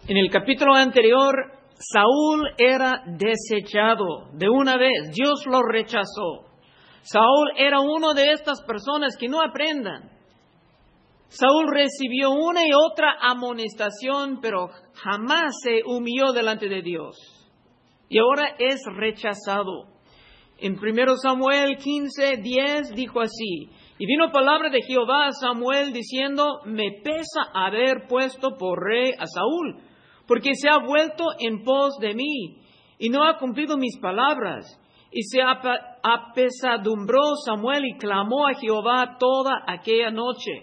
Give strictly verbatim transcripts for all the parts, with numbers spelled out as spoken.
En el capítulo anterior, Saúl era desechado de una vez. Dios lo rechazó. Saúl era uno de estas personas que no aprendan. Saúl recibió una y otra amonestación, pero jamás se humilló delante de Dios. Y ahora es rechazado. En primero Samuel quince, diez dijo así: y vino palabra de Jehová a Samuel diciendo: me pesa haber puesto por rey a Saúl, porque se ha vuelto en pos de mí, y no ha cumplido mis palabras. Y se apesadumbró Samuel y clamó a Jehová toda aquella noche.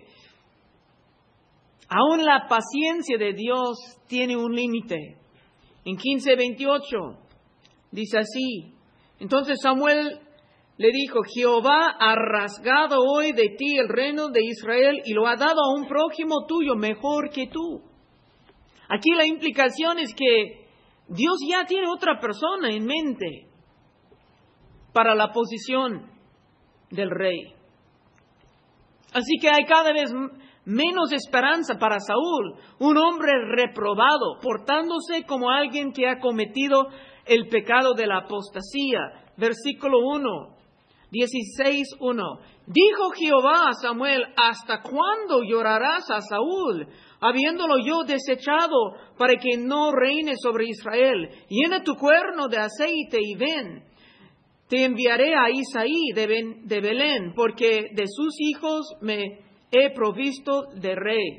Aún la paciencia de Dios tiene un límite. En quince veintiocho dice así: entonces Samuel le dijo: Jehová ha rasgado hoy de ti el reino de Israel y lo ha dado a un prójimo tuyo mejor que tú. Aquí la implicación es que Dios ya tiene otra persona en mente para la posición del rey. Así que hay cada vez menos esperanza para Saúl, un hombre reprobado, portándose como alguien que ha cometido el pecado de la apostasía. Versículo uno, dieciséis uno. Dijo Jehová a Samuel: ¿hasta cuándo llorarás a Saúl, habiéndolo yo desechado, para que no reine sobre Israel? Llena tu cuerno de aceite y ven. Te enviaré a Isaí de, ben, de Belén, porque de sus hijos me he provisto de rey.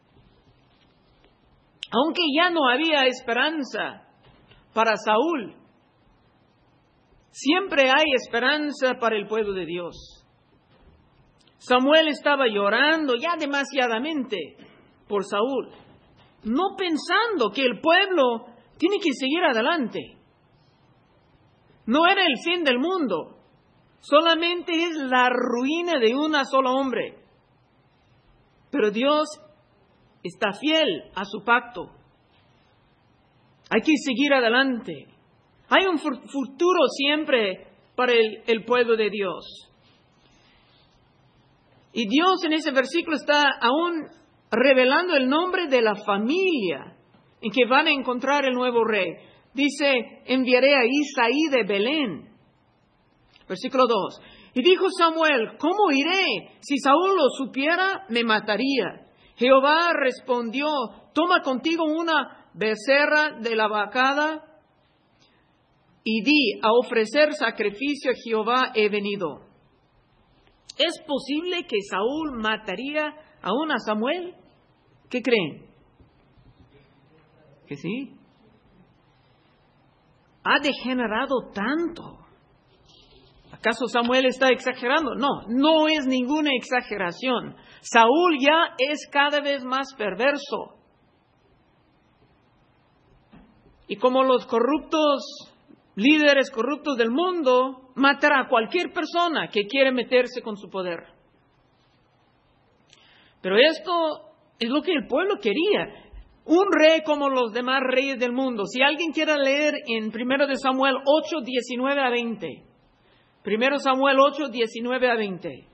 Aunque ya no había esperanza para Saúl, siempre hay esperanza para el pueblo de Dios. Samuel estaba llorando ya demasiadamente por Saúl, no pensando que el pueblo tiene que seguir adelante. No era el fin del mundo, solamente es la ruina de un solo hombre. Pero Dios está fiel a su pacto. Hay que seguir adelante. Hay un futuro siempre para el, el pueblo de Dios. Y Dios en ese versículo está aún revelando el nombre de la familia en que van a encontrar el nuevo rey. Dice: enviaré a Isaí de Belén. Versículo dos. Y dijo Samuel: ¿cómo iré? Si Saúl lo supiera, me mataría. Jehová respondió: toma contigo una becerra de la vacada y di: a ofrecer sacrificio a Jehová he venido. ¿Es posible que Saúl mataría aún a Samuel? ¿Qué creen? ¿Que sí? ¿Ha degenerado tanto? ¿Acaso Samuel está exagerando? No, no es ninguna exageración. Saúl ya es cada vez más perverso. Y como los corruptos, líderes corruptos del mundo, matará a cualquier persona que quiere meterse con su poder. Pero esto es lo que el pueblo quería. Un rey como los demás reyes del mundo. Si alguien quiere leer en primero de Samuel ocho, diecinueve a veinte. primero Samuel ocho, diecinueve a veinte.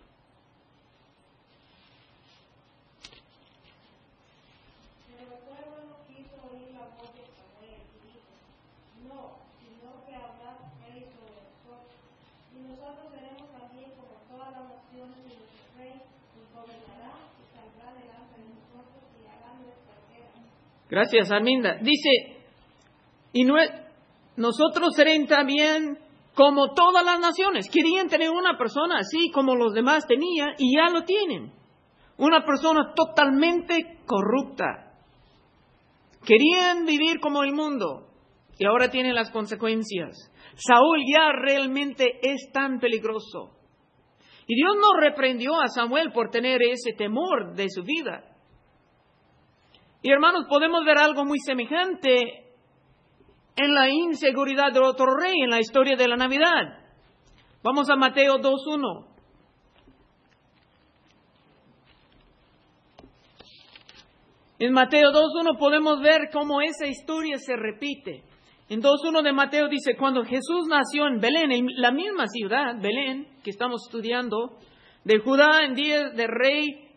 Pero el pueblo no quiso oír la voz de Samuel y dijo: no, sino que hablad rey sobre nosotros. Y nosotros seremos también como todas las naciones de nuestro rey, nos gobernará y saldrá delante de nosotros y hará nuestra guerra. Gracias, Arminda. Dice: y no, nosotros seremos también como todas las naciones. Querían tener una persona así como los demás tenían y ya lo tienen. Una persona totalmente corrupta. Querían vivir como el mundo y ahora tienen las consecuencias. Saúl ya realmente es tan peligroso. Y Dios no reprendió a Samuel por tener ese temor de su vida. Y hermanos, podemos ver algo muy semejante en la inseguridad de otro rey en la historia de la Navidad. Vamos a Mateo dos uno. En Mateo dos uno podemos ver cómo esa historia se repite. En dos uno de Mateo dice: cuando Jesús nació en Belén, en la misma ciudad, Belén, que estamos estudiando, de Judá, en días del rey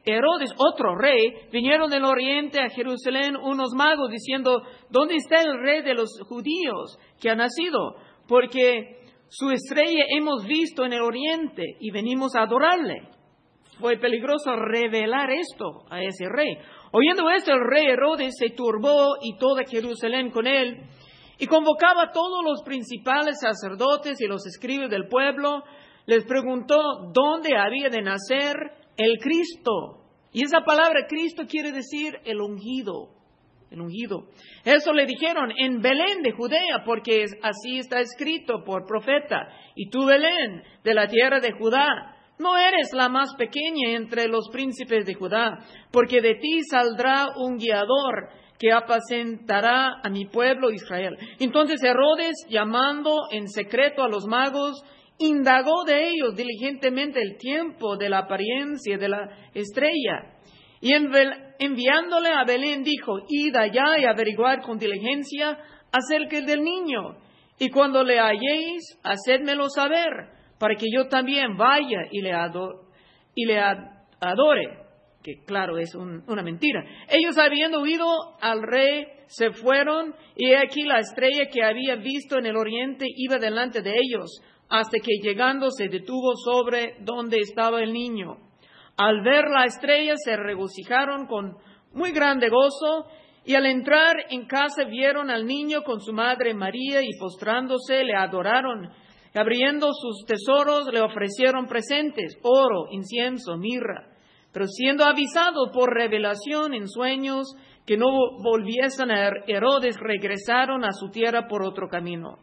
Herodes, otro rey, vinieron del oriente a Jerusalén unos magos diciendo, ¿dónde está el rey de los judíos que ha nacido? Porque su estrella hemos visto en el oriente y venimos a adorarle. Fue peligroso revelar esto a ese rey. Oyendo esto, el rey Herodes se turbó y toda Jerusalén con él, y convocaba a todos los principales sacerdotes y los escribas del pueblo. Les preguntó dónde había de nacer el Cristo. Y esa palabra Cristo quiere decir el ungido. El ungido. Eso le dijeron en Belén de Judea, porque así está escrito por profeta. Y tú, Belén, de la tierra de Judá, no eres la más pequeña entre los príncipes de Judá, porque de ti saldrá un guiador que apacentará a mi pueblo Israel. Entonces Herodes, llamando en secreto a los magos, indagó de ellos diligentemente el tiempo de la apariencia de la estrella. Y enviándole a Belén dijo, id allá y averiguad con diligencia acerca del niño. Y cuando le halléis, hacedmelo saber, para que yo también vaya y le adore. Y le adore. Que claro, es un, una mentira. Ellos, habiendo oído al rey, se fueron, y he aquí la estrella que había visto en el oriente iba delante de ellos, hasta que llegando se detuvo sobre donde estaba el niño. Al ver la estrella se regocijaron con muy grande gozo, y al entrar en casa vieron al niño con su madre María, y postrándose le adoraron. Abriendo sus tesoros le ofrecieron presentes, oro, incienso, mirra. Pero siendo avisado por revelación en sueños que no volviesen a Herodes, regresaron a su tierra por otro camino.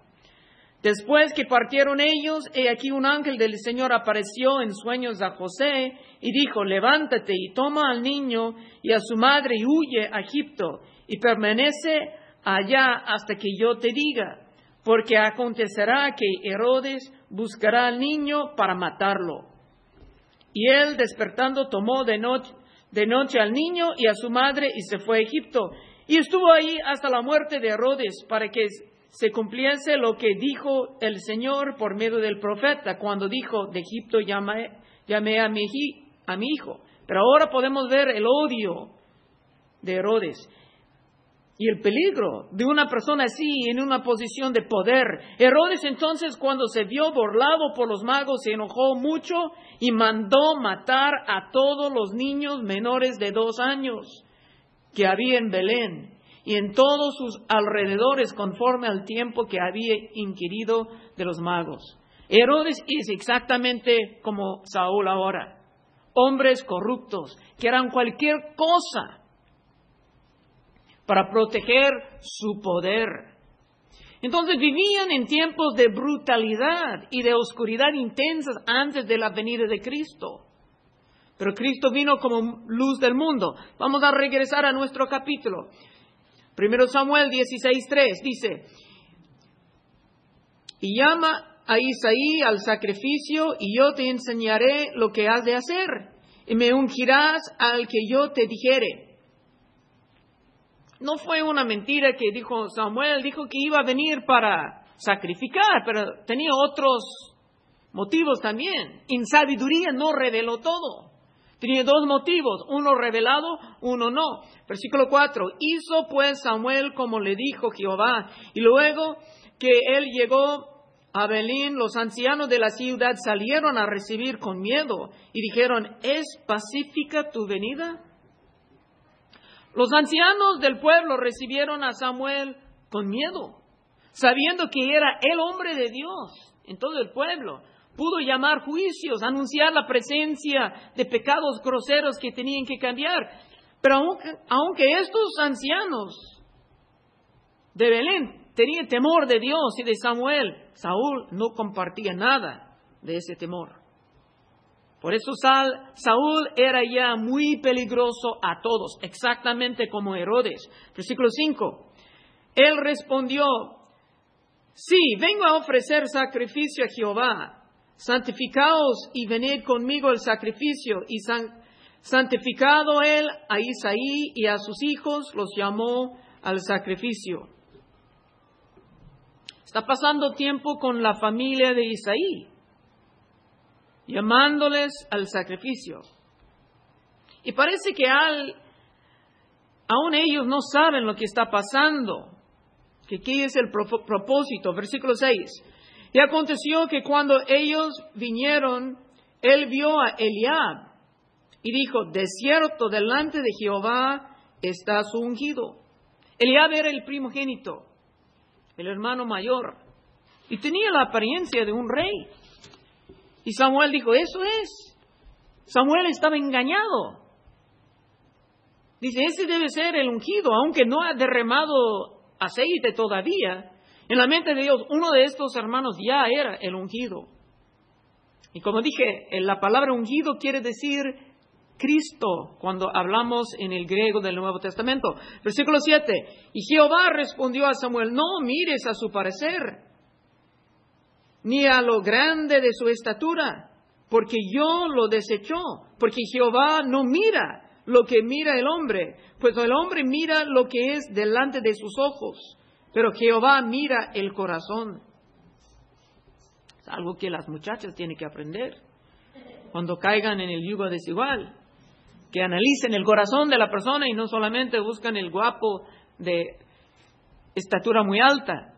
Después que partieron ellos, he aquí un ángel del Señor apareció en sueños a José y dijo, levántate y toma al niño y a su madre y huye a Egipto y permanece allá hasta que yo te diga, porque acontecerá que Herodes buscará al niño para matarlo. Y él, despertando, tomó de noche, de noche al niño y a su madre y se fue a Egipto. Y estuvo ahí hasta la muerte de Herodes, para que se cumpliese lo que dijo el Señor por medio del profeta, cuando dijo, de Egipto llamé, llamé a, mi, a mi hijo. Pero ahora podemos ver el odio de Herodes y el peligro de una persona así en una posición de poder. Herodes entonces, cuando se vio burlado por los magos, se enojó mucho y mandó matar a todos los niños menores de dos años que había en Belén y en todos sus alrededores, conforme al tiempo que había inquirido de los magos. Herodes es exactamente como Saúl ahora. Hombres corruptos que harán cualquier cosa para proteger su poder. Entonces vivían en tiempos de brutalidad y de oscuridad intensas antes de la venida de Cristo. Pero Cristo vino como luz del mundo. Vamos a regresar a nuestro capítulo. Primero Samuel dieciséis tres dice, y llama a Isaí al sacrificio, y yo te enseñaré lo que has de hacer, y me ungirás al que yo te dijere. No fue una mentira que dijo Samuel, dijo que iba a venir para sacrificar, pero tenía otros motivos también. En sabiduría no reveló todo. Tenía dos motivos, uno revelado, uno no. Versículo cuatro, hizo pues Samuel como le dijo Jehová, y luego que él llegó a Belén, los ancianos de la ciudad salieron a recibir con miedo y dijeron, ¿es pacífica tu venida? Los ancianos del pueblo recibieron a Samuel con miedo, sabiendo que era el hombre de Dios en todo el pueblo. Pudo llamar juicios, anunciar la presencia de pecados groseros que tenían que cambiar. Pero aunque, aunque estos ancianos de Belén tenían temor de Dios y de Samuel, Saúl no compartía nada de ese temor. Por eso Saúl era ya muy peligroso a todos, exactamente como Herodes. Versículo cinco. Él respondió, sí, vengo a ofrecer sacrificio a Jehová. Santificaos y venid conmigo al sacrificio. Y san, santificado él a Isaí y a sus hijos, los llamó al sacrificio. Está pasando tiempo con la familia de Isaí, llamándoles al sacrificio. Y parece que al, aún ellos no saben lo que está pasando. Que qué es el pro- propósito. Versículo seis. Y aconteció que cuando ellos vinieron, él vio a Eliab y dijo, de cierto, delante de Jehová está su ungido. Eliab era el primogénito, el hermano mayor, y tenía la apariencia de un rey. Y Samuel dijo, eso es. Samuel estaba engañado. Dice, ese debe ser el ungido, aunque no ha derramado aceite todavía. En la mente de Dios, uno de estos hermanos ya era el ungido. Y como dije, la palabra ungido quiere decir Cristo, cuando hablamos en el griego del Nuevo Testamento. Versículo siete. Y Jehová respondió a Samuel, no mires a su parecer, ni a lo grande de su estatura, porque yo lo desechó, porque Jehová no mira lo que mira el hombre, pues el hombre mira lo que es delante de sus ojos, pero Jehová mira el corazón. Es algo que las muchachas tienen que aprender cuando caigan en el yugo desigual, que analicen el corazón de la persona y no solamente buscan el guapo de estatura muy alta.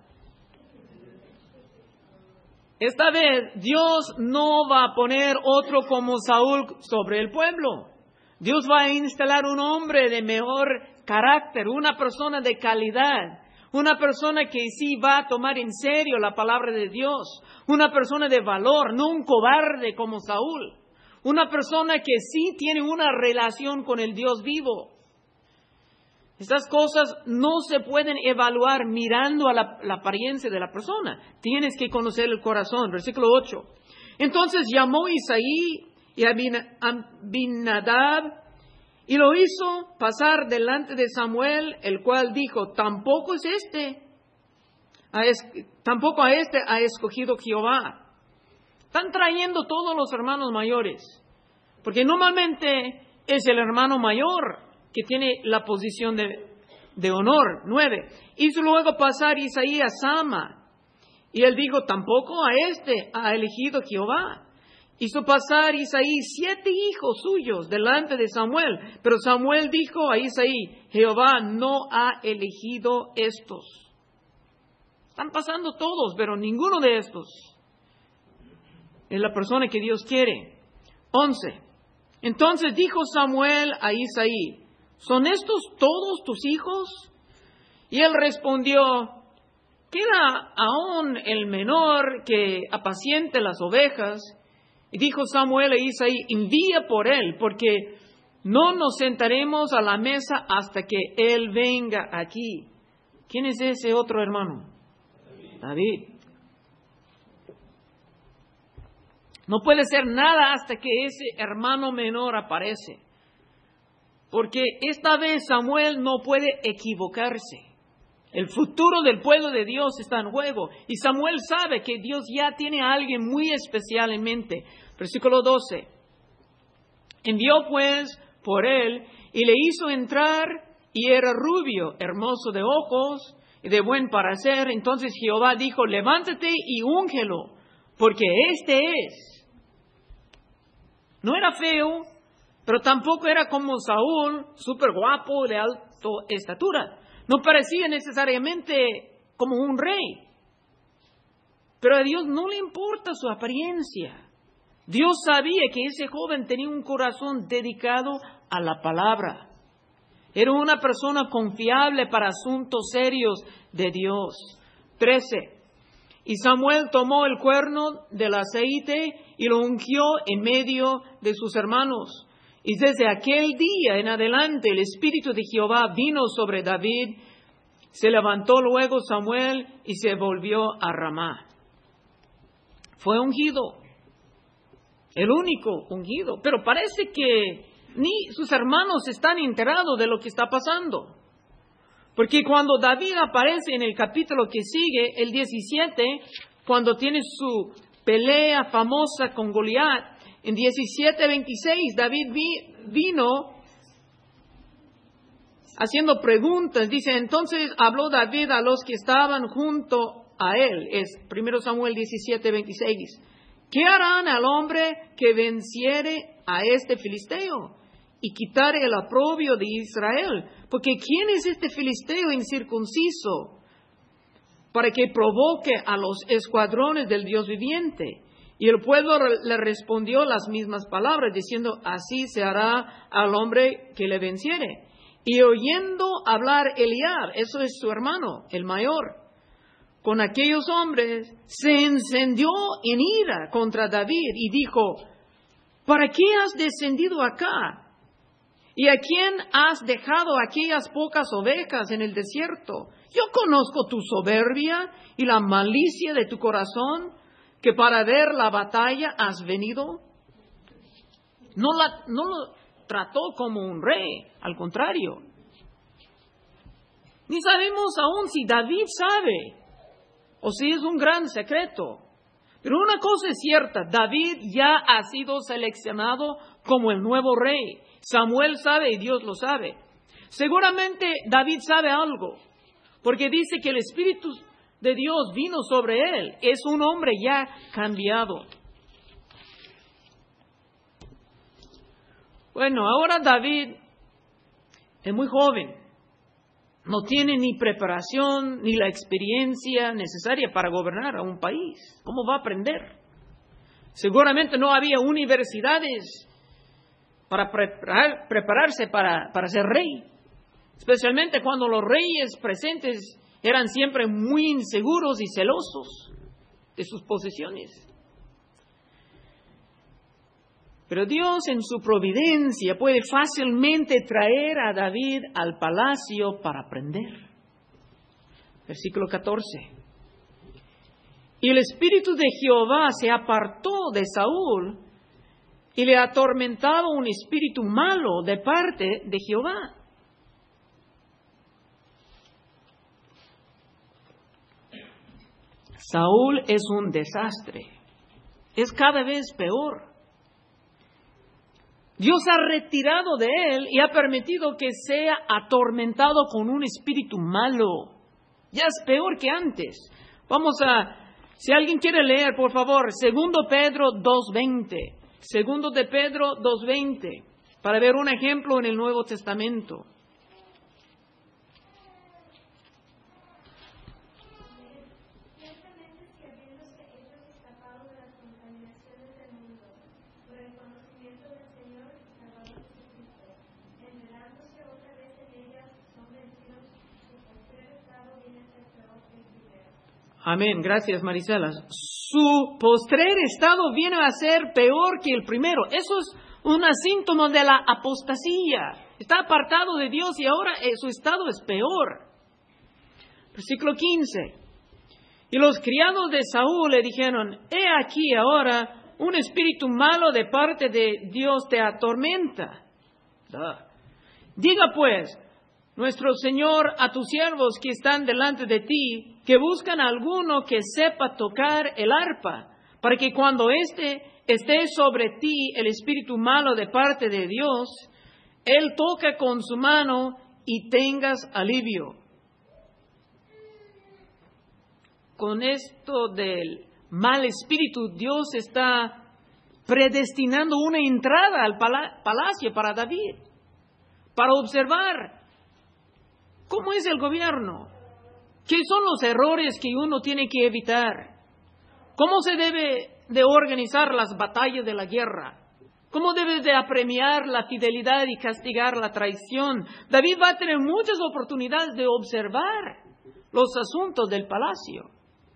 Esta vez Dios no va a poner otro como Saúl sobre el pueblo. Dios va a instalar un hombre de mejor carácter, una persona de calidad, una persona que sí va a tomar en serio la palabra de Dios, una persona de valor, no un cobarde como Saúl, una persona que sí tiene una relación con el Dios vivo. Estas cosas no se pueden evaluar mirando a la, la apariencia de la persona. Tienes que conocer el corazón. Versículo ocho. Entonces llamó Isaí y Abinadab y lo hizo pasar delante de Samuel, el cual dijo, tampoco es este, a es, tampoco a este ha escogido Jehová. Están trayendo todos los hermanos mayores, porque normalmente es el hermano mayor que tiene la posición de, de honor. Nueve. Hizo luego pasar Isaí a Sama, y él dijo, tampoco a este ha elegido Jehová. Hizo pasar Isaí siete hijos suyos delante de Samuel, pero Samuel dijo a Isaí, Jehová no ha elegido estos. Están pasando todos, pero ninguno de estos es la persona que Dios quiere. Once. Entonces dijo Samuel a Isaí, ¿son estos todos tus hijos? Y él respondió, queda aún el menor que apaciente las ovejas. Y dijo Samuel a Isaí, envía por él, porque no nos sentaremos a la mesa hasta que él venga aquí. ¿Quién es ese otro hermano? David. David. No puede ser nada hasta que ese hermano menor aparece. Porque esta vez Samuel no puede equivocarse. El futuro del pueblo de Dios está en juego. Y Samuel sabe que Dios ya tiene a alguien muy especial en mente. Versículo doce. Envió pues por él y le hizo entrar y era rubio, hermoso de ojos y de buen parecer. Entonces Jehová dijo, levántate y úngelo, porque este es. No era feo, pero tampoco era como Saúl, súper guapo, de alta estatura. No parecía necesariamente como un rey. Pero a Dios no le importa su apariencia. Dios sabía que ese joven tenía un corazón dedicado a la palabra. Era una persona confiable para asuntos serios de Dios. Trece. Y Samuel tomó el cuerno del aceite y lo ungió en medio de sus hermanos. Y desde aquel día en adelante el Espíritu de Jehová vino sobre David. Se levantó luego Samuel y se volvió a Ramá. Fue ungido. El único ungido. Pero parece que ni sus hermanos están enterados de lo que está pasando. Porque cuando David aparece en el capítulo que sigue, el diecisiete, cuando tiene su pelea famosa con Goliat, en diecisiete veintiséis, David vi, vino haciendo preguntas. Dice, entonces habló David a los que estaban junto a él. Es primero Samuel diecisiete veintiséis. ¿Qué harán al hombre que venciere a este filisteo? y quitar el oprobio de Israel. Porque ¿quién es este filisteo incircunciso para que provoque a los escuadrones del Dios viviente? Y el pueblo le respondió las mismas palabras, diciendo, así se hará al hombre que le venciere. Y oyendo hablar Eliab, eso es su hermano, el mayor, con aquellos hombres, se encendió en ira contra David y dijo, ¿para qué has descendido acá? ¿Y a quién has dejado aquellas pocas ovejas en el desierto? Yo conozco tu soberbia y la malicia de tu corazón, que para ver la batalla has venido. No, la, no lo trató como un rey, al contrario. Ni sabemos aún si David sabe o si es un gran secreto. Pero una cosa es cierta, David ya ha sido seleccionado como el nuevo rey. Samuel sabe y Dios lo sabe. Seguramente David sabe algo, porque dice que el Espíritu de Dios vino sobre él. Es un hombre ya cambiado. Bueno, ahora David es muy joven. No tiene ni preparación ni la experiencia necesaria para gobernar a un país. ¿Cómo va a aprender? Seguramente no había universidades para preparar, prepararse para, para ser rey. Especialmente cuando los reyes presentes eran siempre muy inseguros y celosos de sus posesiones. Pero Dios en su providencia puede fácilmente traer a David al palacio para aprender. Versículo catorce. Y el espíritu de Jehová se apartó de Saúl y le atormentaba un espíritu malo de parte de Jehová. Saúl es un desastre. Es cada vez peor. Dios ha retirado de él y ha permitido que sea atormentado con un espíritu malo. Ya es peor que antes. Vamos a, si alguien quiere leer, por favor, Segundo Pedro dos veinte. Segundo de Pedro dos veinte, para ver un ejemplo en el Nuevo Testamento. Amén, gracias Marisela. Su postrer estado viene a ser peor que el primero. Eso es un síntoma de la apostasía. Está apartado de Dios y ahora eh, su estado es peor. Versículo quince. Y los criados de Saúl le dijeron, he aquí ahora un espíritu malo de parte de Dios te atormenta. Da. Diga pues, nuestro Señor, a tus siervos que están delante de ti, que buscan a alguno que sepa tocar el arpa, para que cuando éste esté sobre ti el espíritu malo de parte de Dios, él toque con su mano y tengas alivio. Con esto del mal espíritu, Dios está predestinando una entrada al palacio para David, para observar cómo es el gobierno, qué son los errores que uno tiene que evitar, cómo se debe de organizar las batallas de la guerra, cómo debe de apremiar la fidelidad y castigar la traición. David va a tener muchas oportunidades de observar los asuntos del palacio.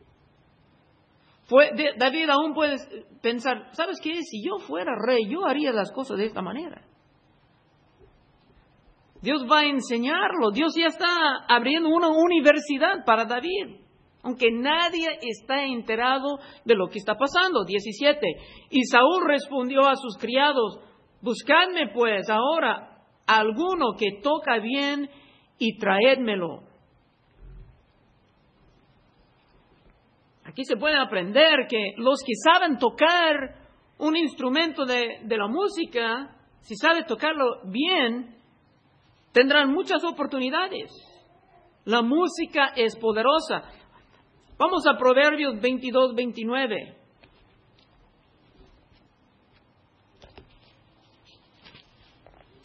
Fue, de, David aún puede pensar, ¿sabes qué? Si yo fuera rey, yo haría las cosas de esta manera. Dios va a enseñarlo. Dios ya está abriendo una universidad para David, aunque nadie está enterado de lo que está pasando. diecisiete. Y Saúl respondió a sus criados, buscadme pues ahora alguno que toca bien y traédmelo. Aquí se puede aprender que los que saben tocar un instrumento de, de la música, si saben tocarlo bien, tendrán muchas oportunidades. La música es poderosa. Vamos a Proverbios veintidós, veintinueve.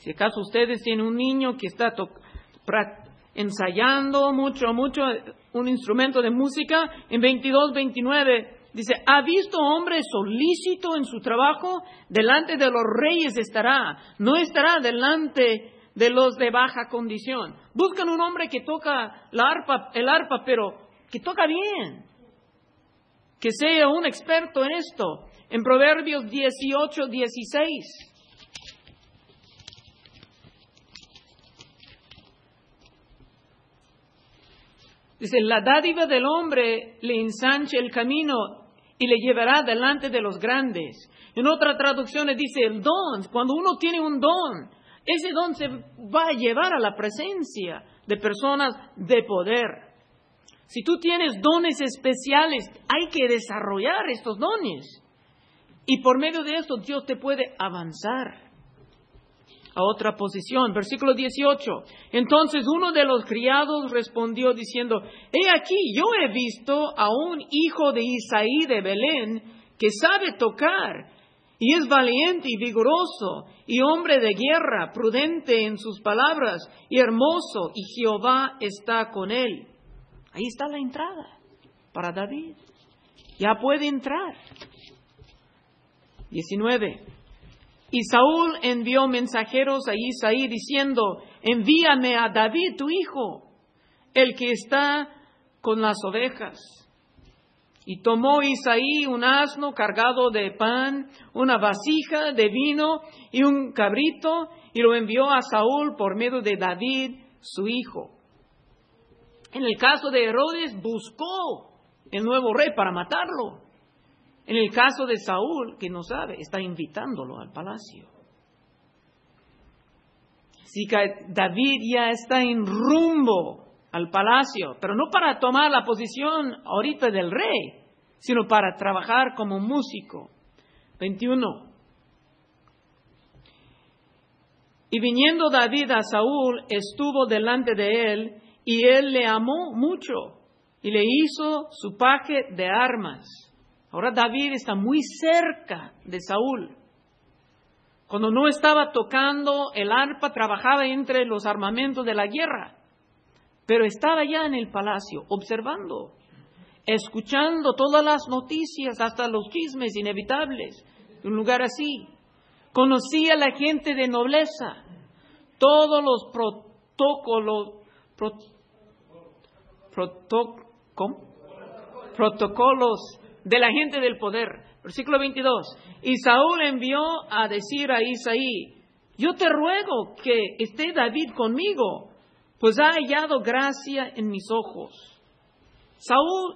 Si acaso ustedes tienen un niño que está to- pra- ensayando mucho, mucho un instrumento de música, en veintidós, veintinueve dice, ¿ha visto hombre solícito en su trabajo? Delante de los reyes estará, no estará delante de los de baja condición. Buscan un hombre que toca la arpa, el arpa, pero que toca bien, que sea un experto en esto. En Proverbios dieciocho, dieciséis. Dice, la dádiva del hombre le ensancha el camino y le llevará delante de los grandes. En otra traducción dice el don. Cuando uno tiene un don, ese don se va a llevar a la presencia de personas de poder. Si tú tienes dones especiales, hay que desarrollar estos dones. Y por medio de esto Dios te puede avanzar a otra posición. Versículo dieciocho. Entonces uno de los criados respondió diciendo, he aquí, yo he visto a un hijo de Isaí de Belén que sabe tocar y es valiente y vigoroso y hombre de guerra, prudente en sus palabras y hermoso, y Jehová está con él. Ahí está la entrada para David. Ya puede entrar. diecinueve. Y Saúl envió mensajeros a Isaí diciendo, envíame a David tu hijo, el que está con las ovejas. Y tomó Isaí un asno cargado de pan, una vasija de vino y un cabrito, y lo envió a Saúl por medio de David su hijo. En el caso de Herodes, buscó el nuevo rey para matarlo. En el caso de Saúl, que no sabe, está invitándolo al palacio. Así que David ya está en rumbo al palacio, pero no para tomar la posición ahorita del rey, sino para trabajar como músico. veintiuno. Y viniendo David a Saúl, estuvo delante de él, y él le amó mucho, y le hizo su paje de armas. Ahora David está muy cerca de Saúl. Cuando no estaba tocando el arpa, trabajaba entre los armamentos de la guerra. Pero estaba ya en el palacio, observando, escuchando todas las noticias, hasta los chismes inevitables, en un lugar así. Conocía a la gente de nobleza, todos los protocolos, pro, proto, ¿cómo? protocolos de la gente del poder. Versículo veintidós. Y Saúl envió a decir a Isaí, yo te ruego que esté David conmigo, pues ha hallado gracia en mis ojos. Saúl,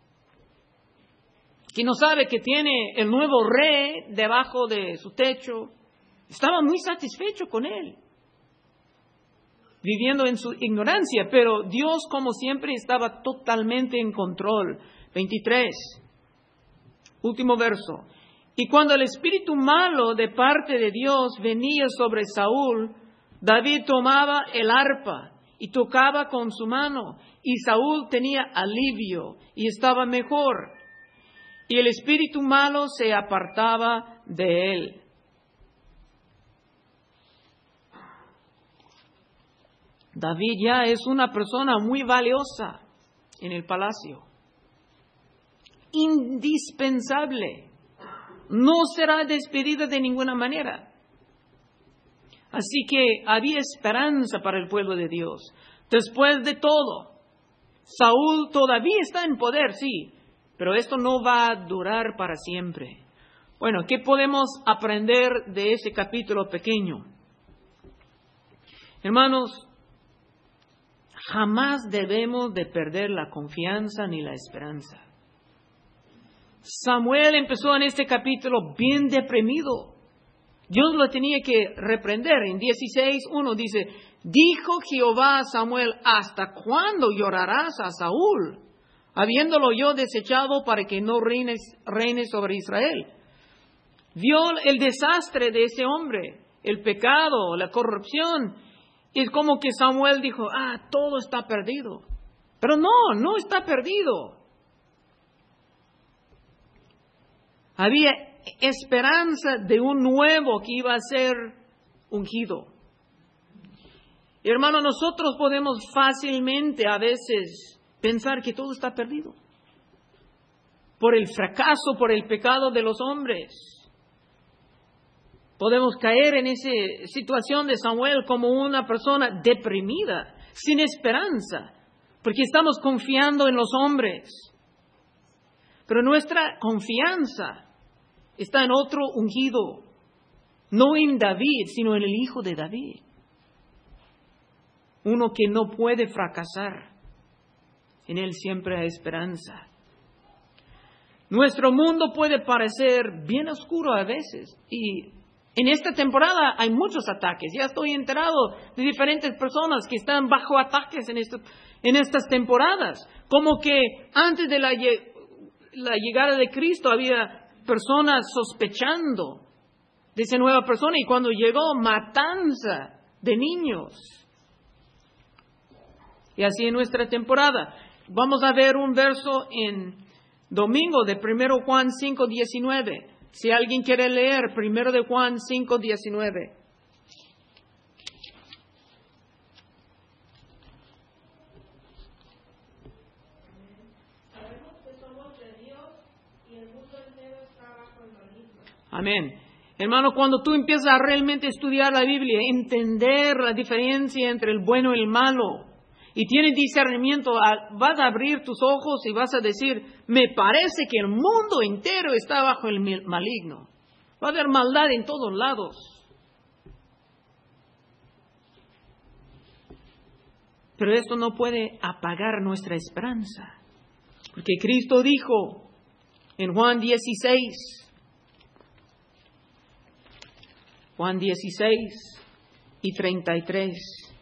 que no sabe que tiene el nuevo rey debajo de su techo, estaba muy satisfecho con él, viviendo en su ignorancia, pero Dios, como siempre, estaba totalmente en control. veintitrés. Último verso. Y cuando el espíritu malo de parte de Dios venía sobre Saúl, David tomaba el arpa y tocaba con su mano, y Saúl tenía alivio y estaba mejor, y el espíritu malo se apartaba de él. David ya es una persona muy valiosa en el palacio, indispensable, no será despedido de ninguna manera. Así que había esperanza para el pueblo de Dios. Después de todo, Saúl todavía está en poder, sí, pero esto no va a durar para siempre. Bueno, ¿qué podemos aprender de ese capítulo pequeño? Hermanos, jamás debemos de perder la confianza ni la esperanza. Samuel empezó en este capítulo bien deprimido. Dios lo tenía que reprender. En dieciséis uno dice, dijo Jehová a Samuel, ¿hasta cuándo llorarás a Saúl, habiéndolo yo desechado para que no reine, reine sobre Israel? Vio el desastre de ese hombre, el pecado, la corrupción. Y es como que Samuel dijo, ah, todo está perdido. Pero no, no está perdido. Había esperanza de un nuevo que iba a ser ungido. Y hermano, nosotros podemos fácilmente a veces pensar que todo está perdido por el fracaso, por el pecado de los hombres. Podemos caer en esa situación de Samuel como una persona deprimida, sin esperanza, porque estamos confiando en los hombres. Pero nuestra confianza está en otro ungido, no en David, sino en el Hijo de David. Uno que no puede fracasar. En Él siempre hay esperanza. Nuestro mundo puede parecer bien oscuro a veces. Y en esta temporada hay muchos ataques. Ya estoy enterado de diferentes personas que están bajo ataques en, esto, en estas temporadas. Como que antes de la, la llegada de Cristo había personas sospechando de esa nueva persona. Y cuando llegó, matanza de niños. Y así en nuestra temporada. Vamos a ver un verso en domingo de primero Juan cinco diecinueve. Si alguien quiere leer primero de Juan cinco diecinueve. Sabemos que somos de Dios y el mundo entero está bajo el maligno. Amén. Hermano, cuando tú empiezas a realmente estudiar la Biblia, entender la diferencia entre el bueno y el malo, y tienes discernimiento, vas a abrir tus ojos y vas a decir, me parece que el mundo entero está bajo el maligno. Va a haber maldad en todos lados. Pero esto no puede apagar nuestra esperanza. Porque Cristo dijo en Juan dieciséis, Juan dieciséis y treinta y tres,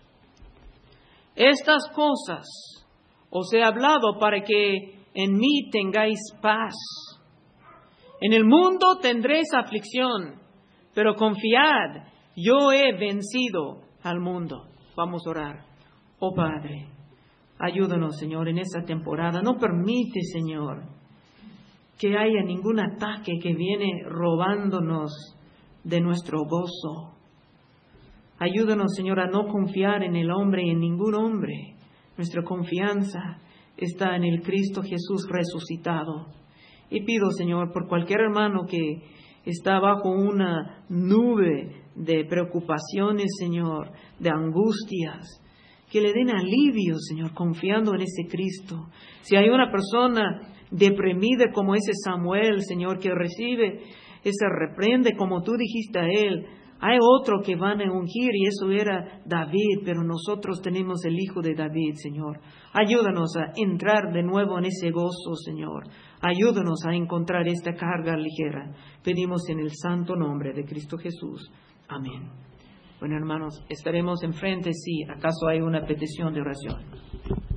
estas cosas os he hablado para que en mí tengáis paz. En el mundo tendréis aflicción, pero confiad, yo he vencido al mundo. Vamos a orar. Oh Padre, ayúdanos, Señor, en esta temporada. No permite, Señor, que haya ningún ataque que viene robándonos de nuestro gozo. Ayúdanos, Señor, a no confiar en el hombre y en ningún hombre. Nuestra confianza está en el Cristo Jesús resucitado. Y pido, Señor, por cualquier hermano que está bajo una nube de preocupaciones, Señor, de angustias, que le den alivio, Señor, confiando en ese Cristo. Si hay una persona deprimida como ese Samuel, Señor, que recibe esa reprende como tú dijiste a él, hay otro que van a ungir y eso era David, pero nosotros tenemos el Hijo de David, Señor. Ayúdanos a entrar de nuevo en ese gozo, Señor. Ayúdanos a encontrar esta carga ligera. Pedimos en el santo nombre de Cristo Jesús. Amén. Bueno, hermanos, estaremos enfrente si acaso hay una petición de oración.